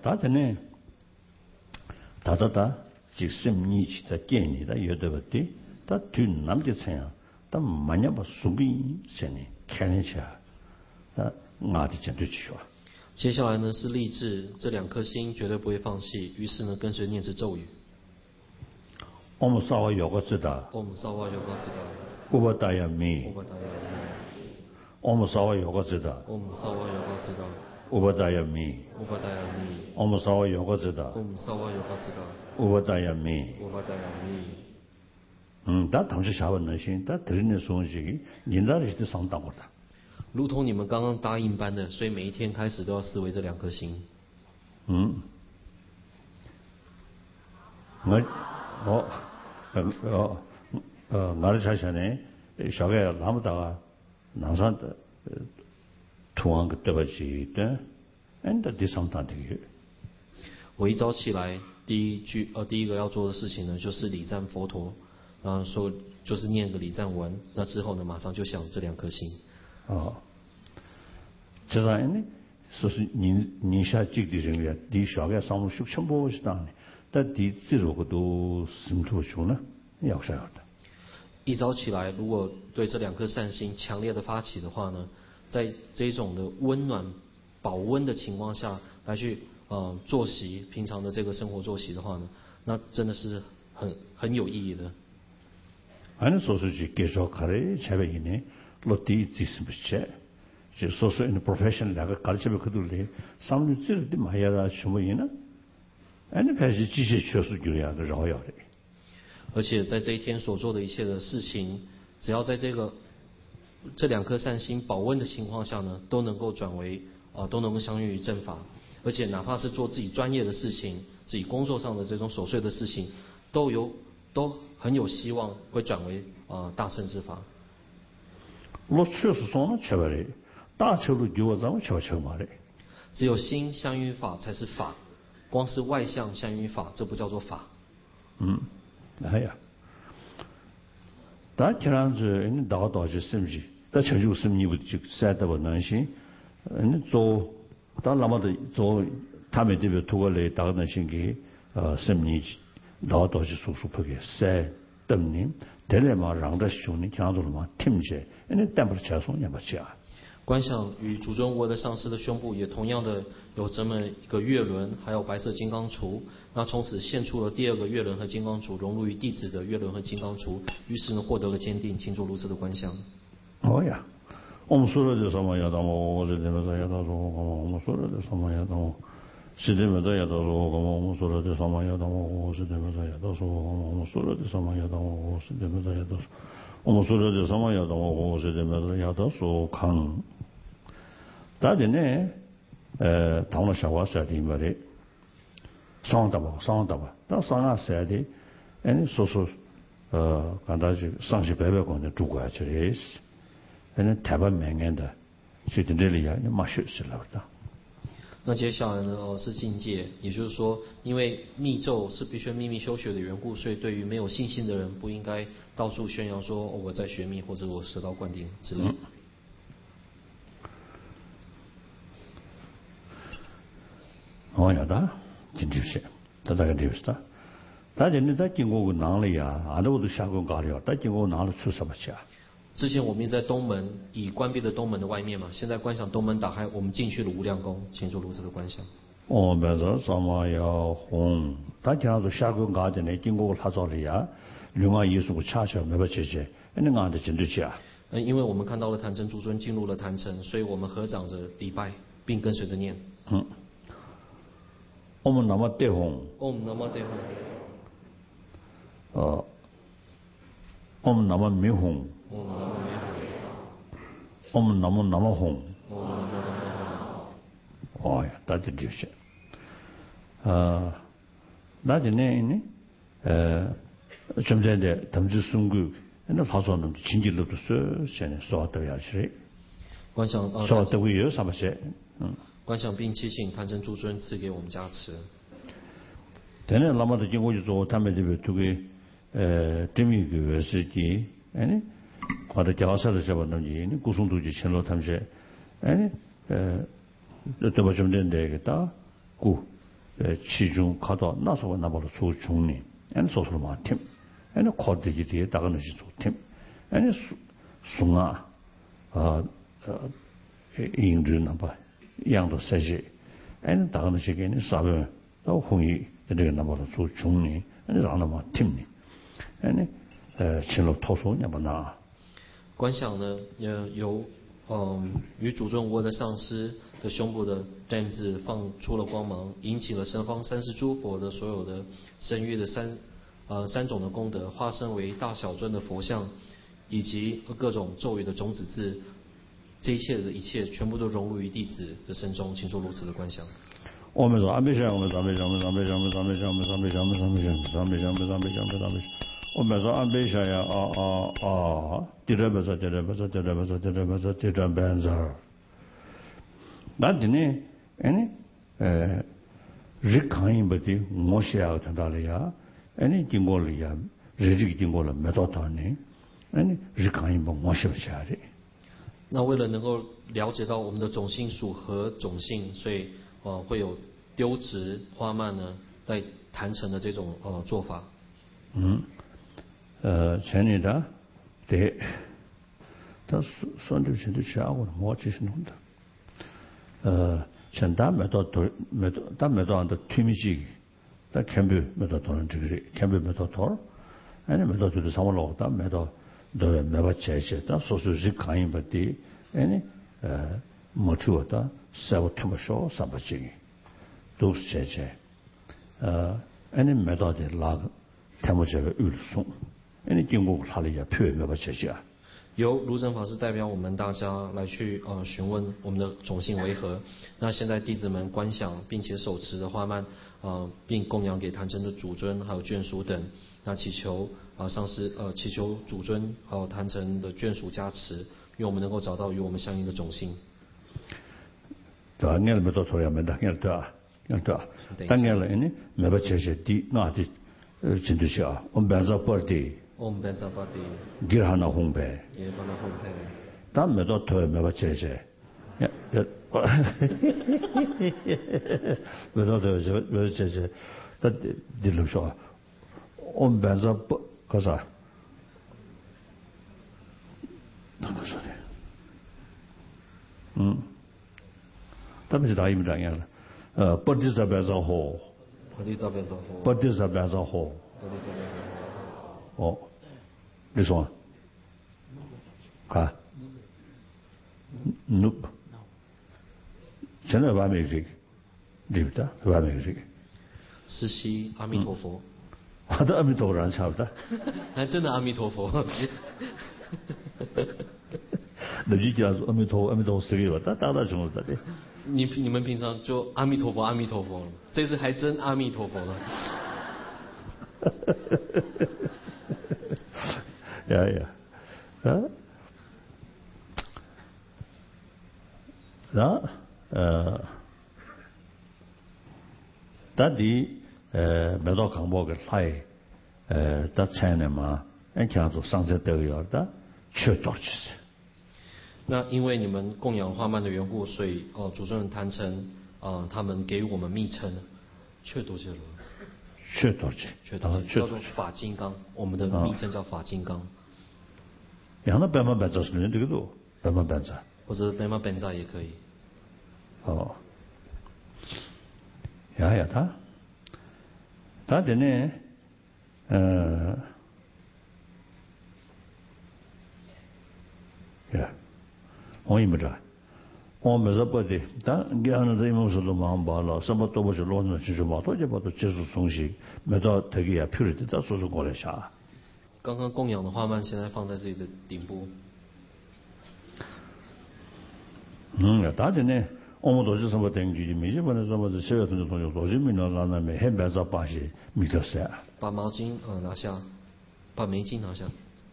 다전에 다다다 직심니치 다 깨니다 여더버디 다 뒷남지세요 다 만야바 수비 세네 캐내샤 다 나디 전투치와 接下来呢是立志，这两颗心绝对不会放弃。于是呢，跟随念着咒语。 Om Sawa Yogatsida. Om Sawa Yogatsida. Ubadayami. Ubadayami. Om Sawa Yogatsida. Om Sawa Yogatsida. Ubadayami. Ubadayami. Om Sawa Yogatsida. Om Sawa Yogatsida. Ubadayami. Ubadayami. 다 당시 샤원는 신, 다 드리는 소식이 인다를 때 상당하다. 如同你们刚刚答应般的，所以每一天开始都要思维这两颗心。 나를 자신에 샤게 나무다가 남산다 통한 그 때까지 때, 엔다 디상탄되게. 我一早起来，第一个要做的事情呢，就是礼赞佛陀，然后说就是念个礼赞文，那之后呢，马上就想这两颗心。 제가는 소수 니샤 직디정이야 디 샤게 상무 숙천보시다네 다디 지로고도 심투주나 역사였다 一早起来，如果对这两颗善心强烈的发起的话呢，在这种的温暖保温的情况下来去作息平常的这个生活作息的话呢，那真的是很有意义的。 아니 소수지 계속하래 제베이네 로티 지스부체 제 소수 인 프로페셔널 내가 가르치면 그들이 상류 찌르디 마야라 주모이나 아니 배지 지시 추수 주야 그 로야래 而且在这一天所做的一切的事情，只要在这两颗善心保温的情况下呢，都能够转为都能够相应于正法，而且哪怕是做自己专业的事情，自己工作上的这种琐碎的事情，都很有希望会转为大乘之法。 只有心相应于法才是法，光是外相相应于法，这不叫做法。 哎呀，但既然是你达到是什么？但成就什么？你不就晒得不难行？你做，当那么的做，他们这边通过来达到那些个什么？达到是叔叔拍个晒等你，得来嘛让着兄弟讲做了嘛听见，你但不是接受也不接。 观想与主尊无为的上师的胸部也同样的有这么一个月轮，还有白色金刚杵。那从此现出了第二个月轮和金刚杵，融入于弟子的月轮和金刚杵。于是呢，获得了坚定，请做如此的观想。 哦呀，我们说的是什么呀？我是这么说呀？我们说的是什么呀？是这么说呀？我们说的是什么呀？我是这么说呀？我们说的是什么呀？我是这么说呀？我们说的是什么呀？我是这么说呀？看。 다전에 당로 샤와서 되면에 상담아 다 상하셔야 돼 아니 소소 간다지 상시 배배권에 두고 하지레스 아니 대반 맹엔다 시든들이야 마셔실라다 那接下来呢是境界，也就是说，因为密咒是必须秘密修学的缘故，所以对于没有信心的人，不应该到处宣扬说我在学密或者我蛇道灌顶之类。 어야다 진주시 다다가 되었다 다전에 다经过 나리야 아도도 샤고 가려 다经过 나로 출사바샤 之前我们在东门以关闭的东门的外面嘛，现在观想东门打开，我们进去了无量宫，请做如此的观想。 그래서 사마야 홍 다전에도 샤고 가전에 经过 타조리야 룡아 예수 차셔 매버체제 엔가한테 진주시야 因为我们看到了坛城诸尊进入了坛城，所以我们合掌着礼拜，并跟随着念。 Om Namah Devang. Om Namah Devang. Om Namah Mihong. Om Namah Namahong. Oh ya, tadi dia sih. 나중에 좀 전에 담주 순구 는 파서는 진질로도 쓰는 소화되야지. 观想 소화되고요, 사바세. 观想并祈请坛城诸尊赐给我们加持。 대내 라마도经过就说 他们这边 두개 재미 그 스기 아니 과다 자와사를 잡았는지 구송도지 천로 탐세 아니 또 좀 된대겠다 구 其中考到那时候那把的做穷人，俺做出了嘛听，俺考的一点大概那是做听，俺送啊印度那把样的设计，俺大概那些给你啥个都会这个那把的做穷人，俺让他嘛听呢，俺请了投诉那把那。 观想呢，由与主尊无二的上师的胸部的簪子放出了光芒，引起了十方三世诸佛的所有的神域的三种的功德，化身为大小尊的佛像，以及各种咒语的种子字，这一切全部都融入于弟子的身中，请做如此的观想。 我们说安倍想，我们说安倍想，我们说安倍想，我们说安倍想，我们说安倍想，我们说安倍想，我们说安倍想，我们说安倍想，我们说安倍想。我们说安倍想呀，第二不说，第二不说，第二不说，第二不说，第二不说。那的呢，日看一不的，我写要听到了呀，经过了呀，日经过了没多少年，日看一不我写不下来。 那为了能够了解到我们的种性属和种性，所以会有丢掷花蔓呢，在坛城的这种做法。 前年的，对，他说的是的下午的，我就是弄的。前单没到的推米机，但看不没到多人这个人，看不没到多，没到就是上我老大没到都没法解决，但说是日看一不的，没错的，稍微特别少三百斤，都是解决。没到的那个，他们这个有送。经过他的也票没法解决。 由卢正法师代表我们大家来去询问我们的种性为何。那现在弟子们观想并且手持的花蔓并供养给坛城的主尊还有眷属等，那祈求上师祈求主尊还有坛城的眷属加持，愿我们能够找到与我们相应的种性。 对啊，俺没到错了，没得，俺对啊，但俺了没法解决的，那的真的是啊，我们班上不的。 Om Benzabati Girhana Humpe. Girhana Humpe. Tam me do to me va cheche. Me do to me cheche. Da di lu sho. Om benza cosa? Non lo so. Tam da im da ya. Padisa benza ho. Padisa benza ho. 你说，看，nope，现在完美这个，对不对？完美这个。 实习阿弥陀佛。 我的阿弥陀佛差不多。 还真的阿弥陀佛。 那你讲阿弥陀佛谁个？他当然什么的。 你们平常就阿弥陀佛阿弥陀佛了，这次还真阿弥陀佛了。 呀，但没到港播个菜，到菜呢嘛，讲做上山都要的，缺多其实。 那因为你们供养花蔓的缘故，所以主尊坛城他们给予我们密称，缺多些了。 缺多些， 叫做法金刚，我们的名称叫法金刚。 然后白马本扎是人这个多，白马本扎。 或者白马本扎也可以。 呀，他的呢，我也没知道。我没说不的，但你按照这么说的忙罢了，什么都不是老人去嘛，大家把它接触东西，没到这个也漂亮的，再说是过来下。 刚刚供养的花蔓现在放在自己的顶部。 大家呢，我们都是什么登记的，没什么的什么是小学生的同学，都是没拿那没很白找把些米特塞。 把毛巾拿下，把眉巾拿下。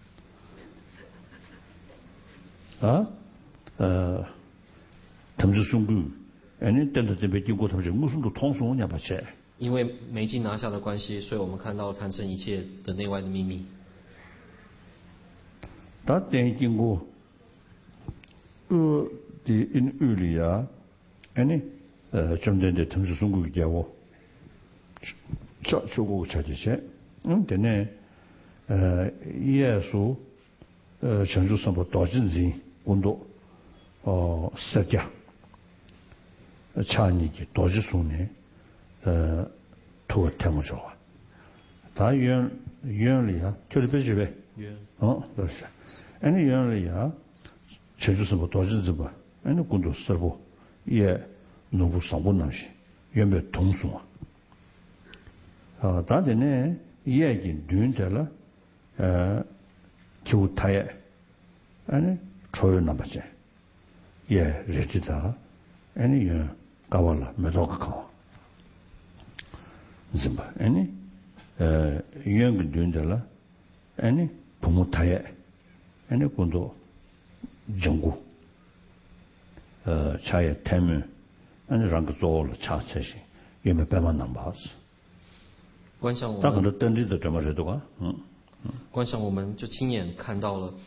他们是送给，等到这边经过他们是我送到汤送人家把钱。 因为眉巾拿下的关系，所以我们看到坛城一切的内外的秘密。 他等经过，的因里啊，中间的城市送给给我， 저 주고 찾으세 근데 예수 전주선부 도진지 운도 세자 차니기 도지수네 토 테무 좋아 다原理啊就是必须呗都是那原理啊 제주서부 도지지부 아니 군도 서부 예 노부 상부나시原本 동수아 다데네 이야기 듄데라 교타에 아니 초요 남았지 예 레지다 아니 가발라 메도카 짐바 아니 이야기 듄데라 아니 부모타에 아니 군도 정구 차에 태무 아니 랑그 조를 차체시 예매 배만 남바스 观想我们， 他可能登记的怎么认的话， 观想我们就亲眼看到了，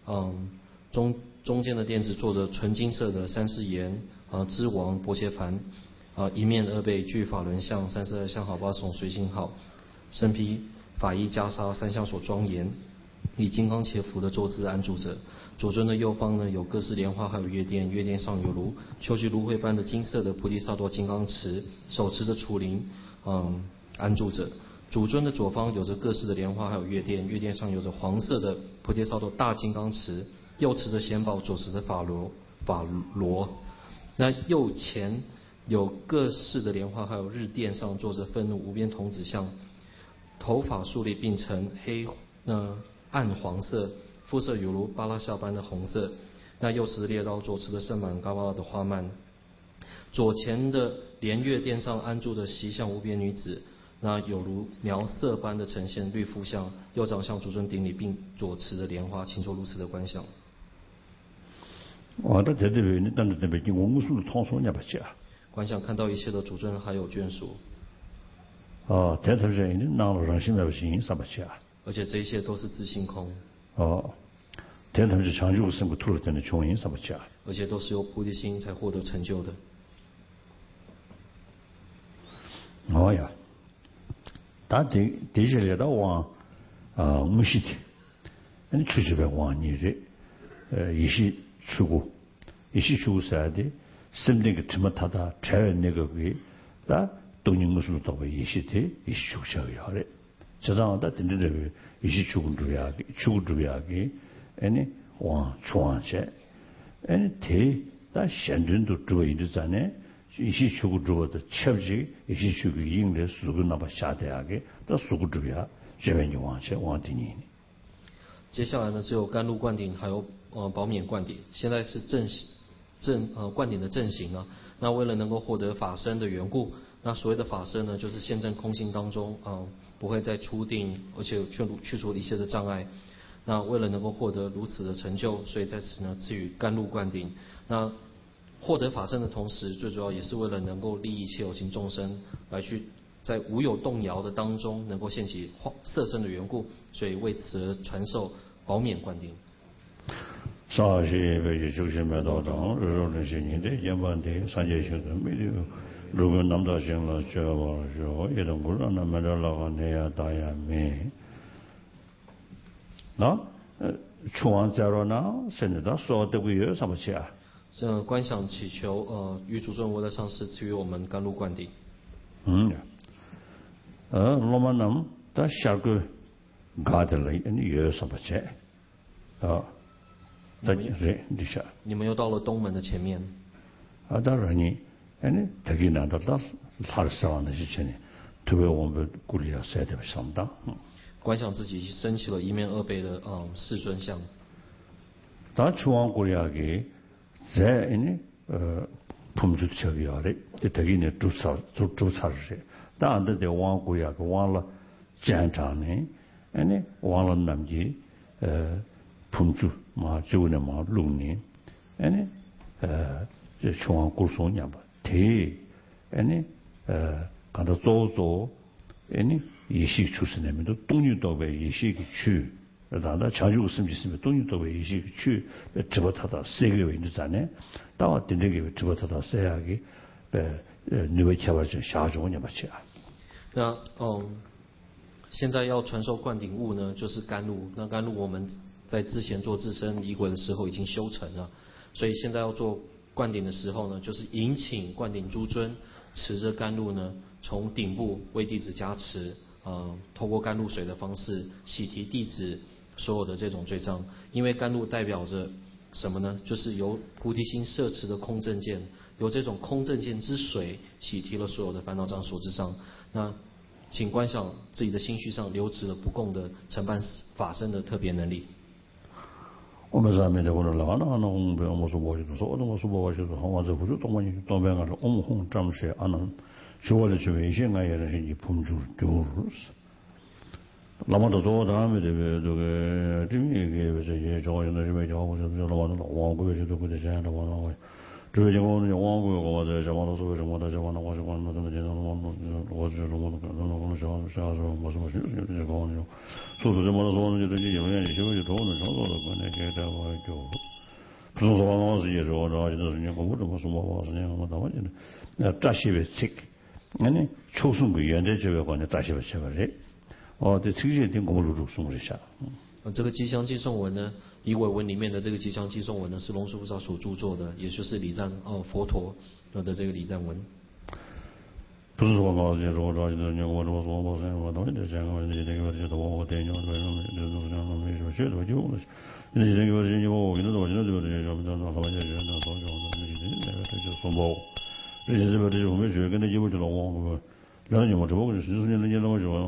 中间的垫子做着纯金色的三世岩之王伯切梵，一面二背具法轮像32相好八重随行好，身披法衣袈裟三项所庄严，以金刚切符的坐姿安住着。左尊的右方呢有各式莲花，还有月殿，月殿上有如秋菊芦荟般的金色的菩提萨埵金刚持，手持的杵铃，安住着。主尊的左方有着各式的莲花，还有月殿，月殿上有着黄色的菩提萨埵大金刚持，右持着显宝，左持着法螺。那右前有各式的莲花，还有日殿上坐着愤怒无边童子像，头发竖立并成暗黄色，肤色犹如巴拉夏般的红色。那右持的猎刀，左持的盛满嘎巴拉的花蔓。左前的莲月殿上安住的习相无边女子，那有如苗色般的呈现绿肤相，右掌向主尊顶礼，并左持的莲花，请做如此的观想。 我的在这边，但是这边我们说通说也不假。 观想看到一切的主尊还有眷属。 在这边呢，拿了人心没有心，啥不假。 而且这一切都是自性空。 在他们是长久生活土了的穷人，啥不假。 而且都是由菩提心才获得成就的。 呀，但的确来到往木西的，你出去呗往你的一些出国啥的，生那个什么他的柴那个给东宁木树到位一些的一些出小要的，这样的等着这个一些出国主要给，往创些，提但现在都注意的在呢。一些出国主的切记，一些出国应的苏格那么下的啊个，到苏格主要这边就往第二。 接下来呢，只有甘露灌顶，还有宝冕灌顶。现在是灌顶的正行啊。那为了能够获得法身的缘故，那所谓的法身呢，就是现证空性当中不会再出定，而且去除一切的障碍。那为了能够获得如此的成就，所以在此呢赐予甘露灌顶。那获得法身的同时，最主要也是为了能够利益一切有情众生，来去在无有动摇的当中，能够现起色身的缘故，所以为此而传授宝冕灌顶。 上些被去修行没道场，日后那些年的延半的三界修行没有，如果南大行了，这我说也都不让他们这老汉那样大呀没，出完再了呢，现在他说的个有什么钱？ 观想祈求与主尊无的上师赐予我们甘露灌顶。 我们能到下个搞的了，你有什么钱？ 你们又到了东门的前面。 当然你他给拿到他的死亡的事情呢，特别我们鼓励要晒得相当。 观想自己升起了一面二背的世尊像。 当出往鼓励要给。在품질 처리하래. 대기네 조사를. 다한테 왕고야 왕了장장네. 아니 왕了남지 품질 마 주네 마 룩네. 아니 저 중앙 고소냐 봐. 대 아니 가다 조조 아니 이식 출신에도 동유도에 이식이 추 다나 자주 웃음 있으면 동유도에 이식 추 집어타다 세게 왜 있잖아요. 다와 딘데게 집어타다 세야기 누에 쳐버지 샤종냐 맞지. 那现在要传授灌顶物呢，就是甘露。那甘露我们在之前做自身仪轨的时候已经修成了，所以现在要做灌顶的时候呢，就是迎请灌顶诸尊持着甘露呢，从顶部为弟子加持，透过甘露水的方式洗涤弟子所有的这种罪障。因为甘露代表着什么呢？就是由菩提心摄持的空正见，由这种空正见之水洗涤了所有的烦恼障所之障。那请观想自己的心绪上留持了不共的承办法身的特别能力。 我们上面的我说老那我们我说我就说我说我就说我这不就东西东边个是红红占些啊能说的去微信啊也是你碰住就是那么都做他们这个这边个这些教育的这边教我就是老王王国就都会在这样的王王这边我那王国我在这王都说什么的这王我是王那怎么讲我是我那个我小时候我是我就是这个王就说这么说就这些有点就多了操作的关键给这我就不是说我是也说这些都是你我怎么说我是我他妈的那这些个这아니 초순 그 연대 제외 관에 다시 버텨버려. 네 특이에 된 공부를 좀送一下。 这个吉祥寄送文呢，仪轨文里面的这个吉祥寄送文呢，是龙树菩萨所著作的，也就是礼赞佛陀的这个礼赞文。 不是说我就是我这就是我说我是我当然这样我这个就是我电影这种这样没什么学的就了。你这个就是我跟他说现在就是什么叫他们就是那说叫那个这就送包。这些这种没学跟那一会就老王然后你们这个是人家那么说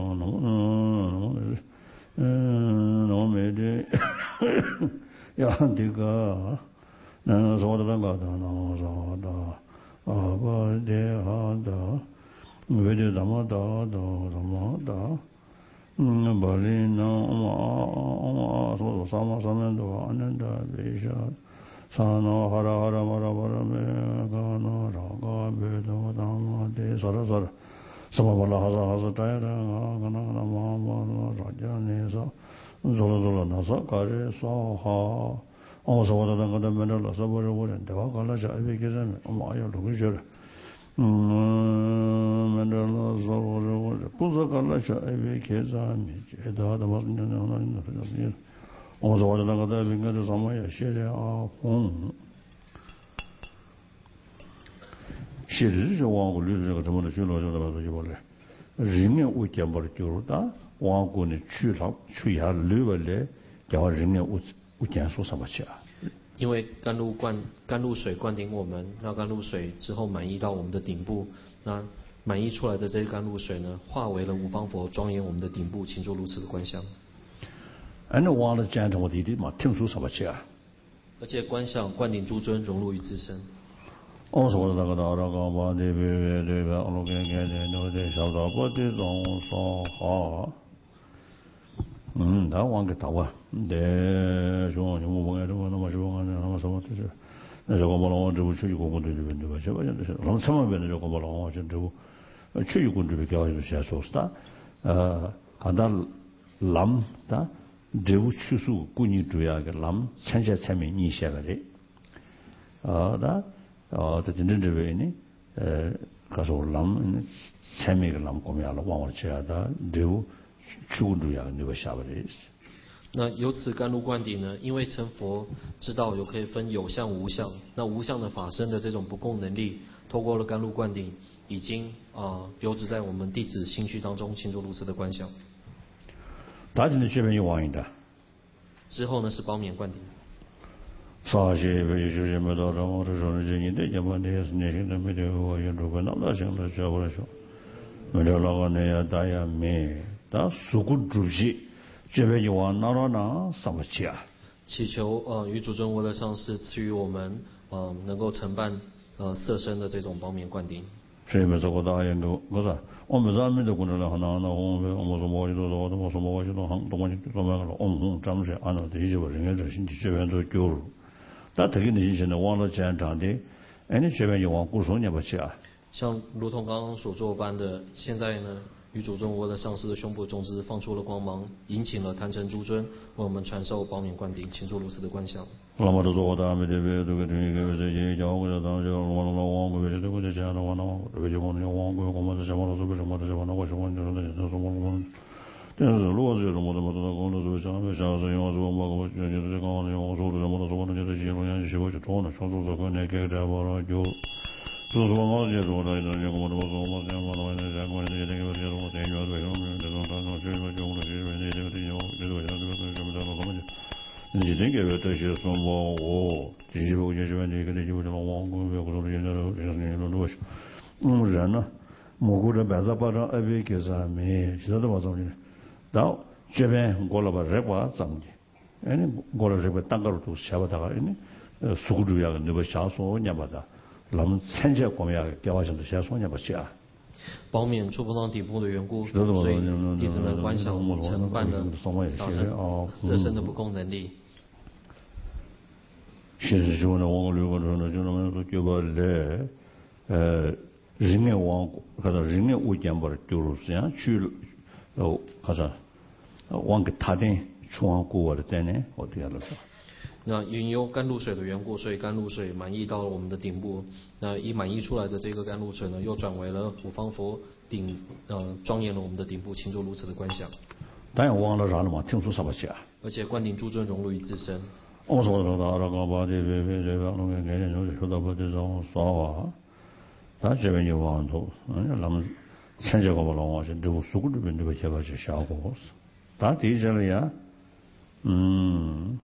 我们这呀这个那说的那个的那说的我的好的为的怎么的把你那说什么上面都安的为啥사노 하라하라 마라바라메 가노 라가 베도 담데 서라서라 서바발라 하사하사 다야라 가나나 마마노 라자네서 졸졸 나서 가제 소하 어서와다는 거다 맨날 서버려버린 대화 갈라자 이베게는 엄마야 누구셔라 맨날 서버려버려 부서 갈라자 이베게자니 제다다 무슨 하나는我说的那个在应该是什么也写的红，写的是王国里这个什么的去了就那么就过来，人家我讲不了就是的，王国呢去下留下来，叫人家我讲说什么去啊？ 因为甘露水灌顶我们，那甘露水之后满溢到我们的顶部，那满溢出来的这些甘露水呢，化为了五方佛，庄严我们的顶部，请做如此的观想。 那忘了讲我弟弟嘛，听说什么去啊？ 而且观想灌顶诸尊融入于自身。 我说的那个那个嘛，对吧？我给那个小道不的总说好，他忘给打啊，对，说你我问这个那么说那么什么就是，那时候我老这不去过对对吧？这个就是，我们什么别的这个我老就这去过这边教育些说是的，看到蓝的。这部叙述故意主要个人参加参与你写的，在真正这边呢，告诉人参与个人我们要往我这的，这部叙述主要那个写的。 那由此甘露灌顶呢，因为成佛之道有可以分有相无相，那无相的法身的这种不共能力，透过了甘露灌顶，已经留置在我们弟子心绪当中，请做如此的观想。 大家的这边有王印的， 之后呢是包冕灌顶。 啥些不就是没到让我这说的人的，要不然也是年轻人没得我也如果那么想的叫我来说，没得那个那样大家没，但suku主席这边有王那什么家？ 祈求与主尊为了上师赐予我们能够承办色身的这种包冕灌顶。 谁没做过大研究？不是，我们上面的工作人员那我说我就说我说我就说很多问题都没有咱们是按照这些人员这些这边都交入，但这个你现在网络这样长的，你这边有往古说你不去啊？ 像如同刚刚所做般的，现在呢与主尊我的上师的胸部中支放出了光芒，引请了坛城诸尊为我们传授宝冕灌顶，请出如此的观想。 那么的做大没得别这个这个这些教我的当就我王国别这个这些的我那这个我那王国我们是什么都是什么的什么的我是我就是那就是我但是如果是什么的么的工作是啥啥是因为说我就是这个我说的什么的说的就是基本上是我就做了说说可能给这包了就就是说我就说的这个我的我说我这我的这个这个这个这个我这个为什么这种这种这个就我这个这个这个这个这个什么的什么你这个这些说我这些我就是这个这就这么网工别说这个这个东西人呢蘑菇的白色包装二百给啥没其他的包装呢到这边过了吧热瓜脏的哎过了这边单个都下不大哎苏州呀那个下说你把它那么参加过呀给我想的下说你把下宝冕触碰到底部的缘故，所以弟子们观想承办的扫身色身的不共能力。 现实中呢，我如果说呢，就那么就把来人的王国，或者人的物件把它丢入这样去了，或者往给他的从国的在呢，我这样的说。 那因有甘露水的缘故，所以甘露水满溢到了我们的顶部。那一满溢出来的这个甘露水呢，又转为了五方佛顶，庄严了我们的顶部，请做如此的观想。 当然忘了啥了嘛，听说啥不写。 而且灌顶诸尊融入于自身。 我说的到这个把这个弄个概念就是说到把这种说话，咱这边就往头，那么参加过不了我是这个苏这边这个结果是效果是，但第一这个呀，